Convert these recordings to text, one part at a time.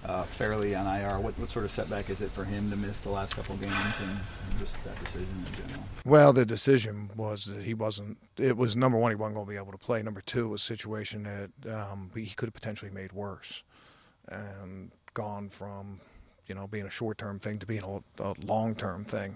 Fairley on IR. What sort of setback is it for him to miss the last couple of games and just that decision in general? Well, the decision was that he wasn't. It was number one, he wasn't going to be able to play. Number two, it was a situation that he could have potentially made worse and gone from being a short-term thing to being a long-term thing.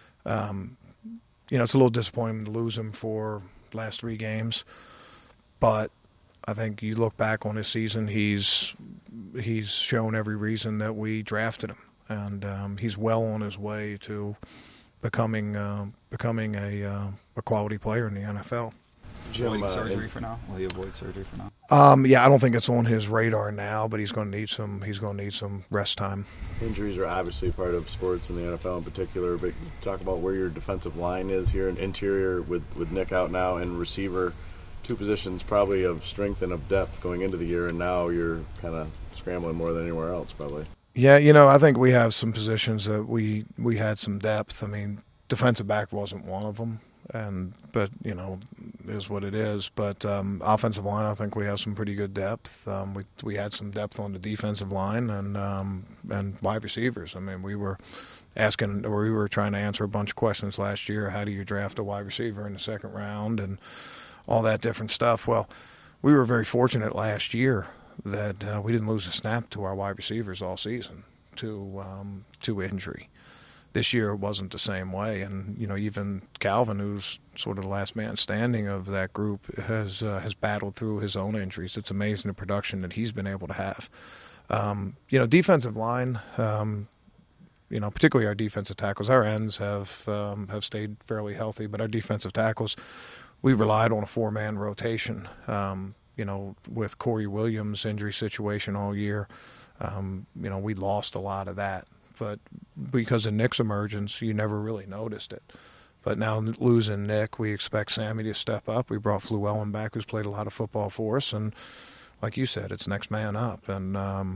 It's a little disappointing to lose him for last 3 games, but I think you look back on his season, he's shown every reason that we drafted him, and he's well on his way to becoming a quality player in the NFL. Avoid surgery for now? Will he avoid surgery for now? Yeah, I don't think it's on his radar now, but he's going to need some rest time. Injuries are obviously part of sports in the NFL in particular, but talk about where your defensive line is here in interior with Nick out now and receiver, 2 positions probably of strength and of depth going into the year, and now you're kind of scrambling more than anywhere else probably. Yeah, I think we have some positions that we had some depth. I mean, defensive back wasn't one of them. But is what it is. But offensive line, I think we have some pretty good depth. We had some depth on the defensive line and wide receivers. I mean, we were trying to answer a bunch of questions last year. How do you draft a wide receiver in the second round and all that different stuff? Well, we were very fortunate last year that we didn't lose a snap to our wide receivers all season to injury. This year it wasn't the same way, and even Calvin, who's sort of the last man standing of that group, has battled through his own injuries. It's amazing the production that he's been able to have. Defensive line, particularly our defensive tackles. Our ends have stayed fairly healthy, but our defensive tackles, we relied on a 4-man rotation. With Corey Williams' injury situation all year, we lost a lot of that. But because of Nick's emergence, you never really noticed it. But now losing Nick, we expect Sammy to step up. We brought Fluellen back, who's played a lot of football for us, and like you said, it's next man up. And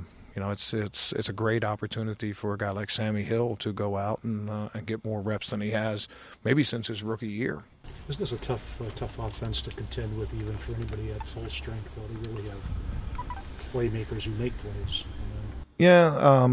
it's a great opportunity for a guy like Sammy Hill to go out and get more reps than he has, maybe since his rookie year. Isn't this a tough offense to contend with, even for anybody at full strength? Though they really have playmakers who make plays. Yeah.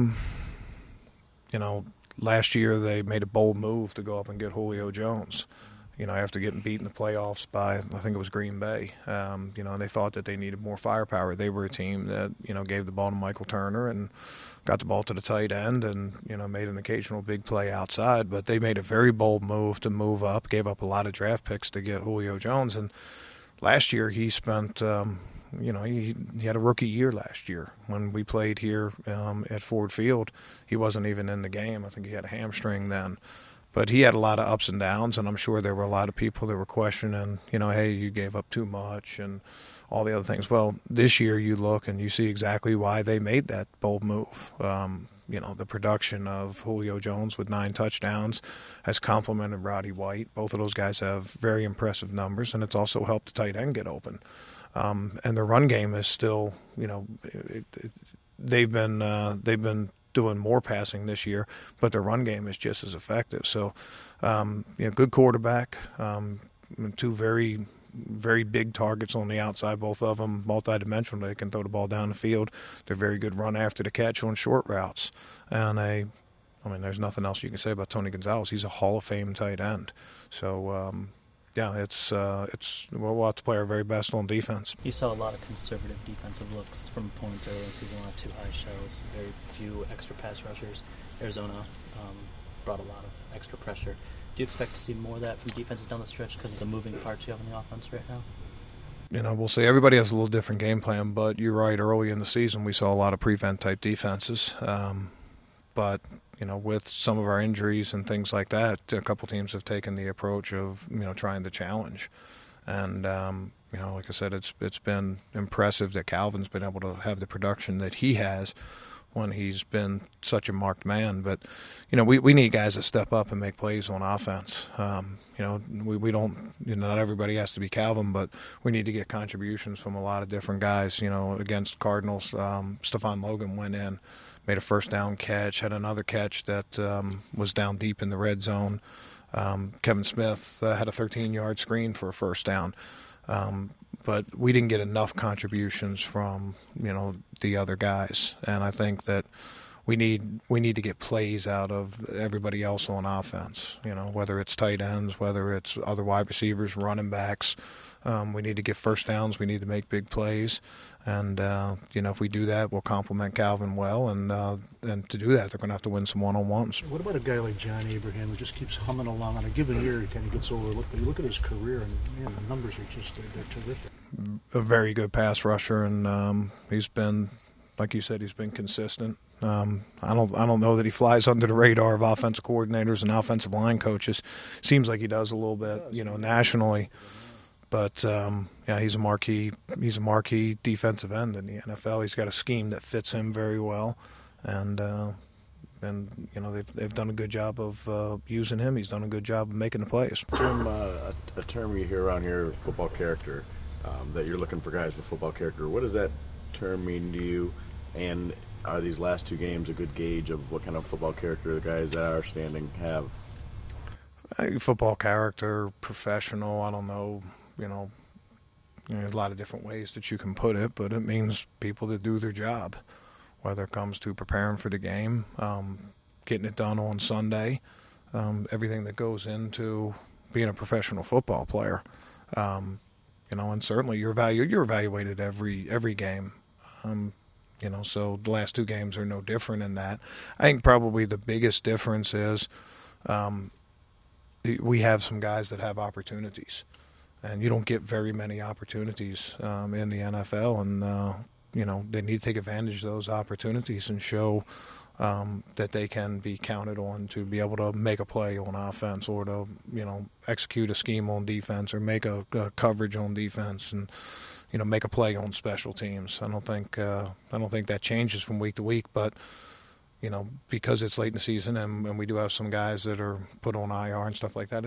Last year they made a bold move to go up and get Julio Jones, after getting beat in the playoffs by, I think it was Green Bay. And they thought that they needed more firepower. They were a team that, gave the ball to Michael Turner and got the ball to the tight end and, made an occasional big play outside. But they made a very bold move to move up, gave up a lot of draft picks to get Julio Jones. And last year he spent he had a rookie year last year. When we played here at Ford Field, he wasn't even in the game. I think he had a hamstring then. But he had a lot of ups and downs, and I'm sure there were a lot of people that were questioning, hey, you gave up too much and all the other things. Well, this year you look and you see exactly why they made that bold move. The production of Julio Jones with 9 touchdowns has complemented Roddy White. Both of those guys have very impressive numbers, and it's also helped the tight end get open. And the run game is still, they've been doing more passing this year, but the run game is just as effective. So, good quarterback, 2 very, very big targets on the outside, both of them multidimensional. They can throw the ball down the field. They're very good run after the catch on short routes. And there's nothing else you can say about Tony Gonzalez. He's a Hall of Fame tight end. So, we'll have to play our very best on defense. You saw a lot of conservative defensive looks from opponents early in the season, a lot of too high shells, very few extra pass rushers. Arizona brought a lot of extra pressure. Do you expect to see more of that from defenses down the stretch because of the moving parts you have in the offense right now? We'll see. Everybody has a little different game plan, but you're right. Early in the season, we saw a lot of prevent-type defenses. But with some of our injuries and things like that, a couple teams have taken the approach of, trying to challenge. And, like I said, it's been impressive that Calvin's been able to have the production that he has when he's been such a marked man. But, we need guys to step up and make plays on offense. We don't, not everybody has to be Calvin, but we need to get contributions from a lot of different guys. Against Cardinals, Stephon Logan went in, made a first down catch, had another catch that was down deep in the red zone. Kevin Smith had a 13-yard screen for a first down. but we didn't get enough contributions from the other guys, and I think that we need to get plays out of everybody else on offense. Whether it's tight ends, whether it's other wide receivers, running backs. We need to get first downs. We need to make big plays, and if we do that, we'll complement Calvin well. And to do that, they're going to have to win some one-on-ones. What about a guy like John Abraham who just keeps humming along? On a given year, he kind of gets overlooked. But you look at his career, and man, the numbers are just they're terrific. A very good pass rusher, and he's been, like you said, he's been consistent. I don't know that he flies under the radar of offensive coordinators and offensive line coaches. Seems like he does a little bit, nationally. But he's a marquee defensive end in the NFL. He's got a scheme that fits him very well, and they've done a good job of using him. He's done a good job of making the plays. A term you hear around here, football character, that you're looking for guys with football character. What does that term mean to you? And are these last two games a good gauge of what kind of football character the guys that are standing have? Football character, professional, I don't know. There's a lot of different ways that you can put it, but it means people that do their job, whether it comes to preparing for the game, getting it done on Sunday, everything that goes into being a professional football player. And certainly you're evaluated every game. So the last two games are no different in that. I think probably the biggest difference is we have some guys that have opportunities. And you don't get very many opportunities in the NFL, and they need to take advantage of those opportunities and show that they can be counted on to be able to make a play on offense, or to execute a scheme on defense, or make a coverage on defense, and make a play on special teams. I don't think that changes from week to week, but because it's late in the season and we do have some guys that are put on IR and stuff like that,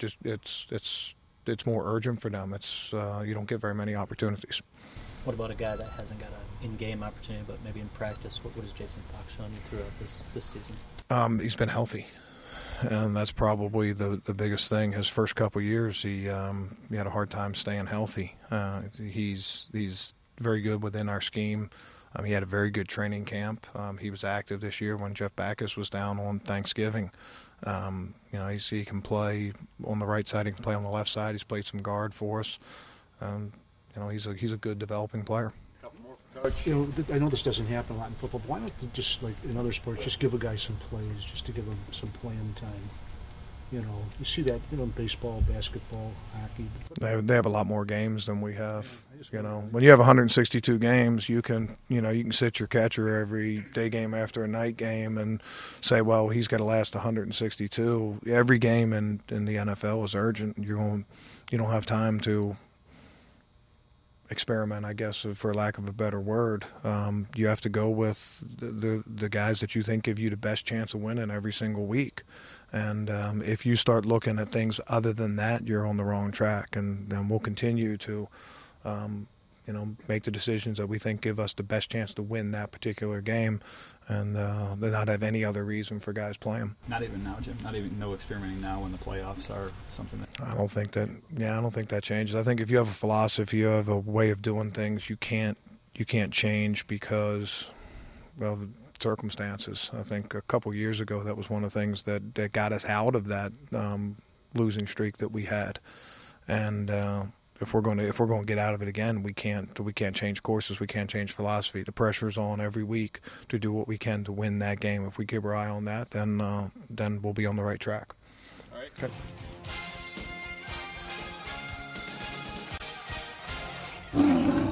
it's more urgent for them. It's you don't get very many opportunities. What about a guy that hasn't got an in-game opportunity, but maybe in practice? What has Jason Fox shown you throughout this season? He's been healthy, and that's probably the biggest thing. His first couple of years, he had a hard time staying healthy. He's very good within our scheme. He had a very good training camp. He was active this year when Jeff Backus was down on Thanksgiving. He can play on the right side. He can play on the left side. He's played some guard for us. He's a good developing player. I know this doesn't happen a lot in football, but why not just like in other sports, just give a guy some plays, just to give him some playing time? You see that in baseball, basketball, hockey. They have a lot more games than we have. When you have 162 games, you can sit your catcher every day game after a night game and say, well, he's got to last 162. Every game in the NFL is urgent. You don't have time to experiment, I guess, for lack of a better word. You have to go with the guys that you think give you the best chance of winning every single week. And if you start looking at things other than that, you're on the wrong track. And we'll continue to, make the decisions that we think give us the best chance to win that particular game, and not have any other reason for guys playing. Not even now, Jim. Not even no experimenting now when the playoffs are something that. I don't think that changes. I think if you have a philosophy, you have a way of doing things, you can't change because of circumstances. I think a couple years ago that was one of the things that got us out of that losing streak that we had, and if we're going to get out of it again, we can't change courses, we can't change philosophy. The pressure's on every week to do what we can to win that game. If we keep our eye on that, then we'll be on the right track. All right. Okay.